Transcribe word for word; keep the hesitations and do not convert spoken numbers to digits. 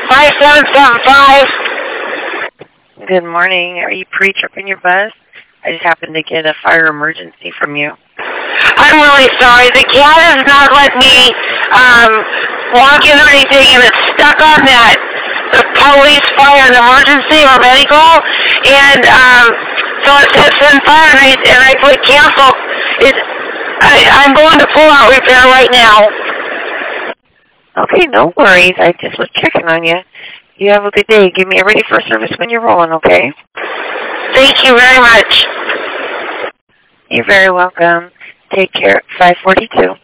five seven seven five. Good morning. Are you pre-tripping your bus? I just happened to get a fire emergency from you. I'm really sorry. The cat has not let me um, walk in or anything, and it's stuck on that, the police, fire, and emergency or medical, and um, so it says send fire, and I, and I put cancel. It, I, I'm going to pull out repair right now. Okay, no worries. I just was checking on you. You have a good day. Give me a ready for service when you're rolling, okay? Thank you very much. You're very welcome. Take care. five forty-two.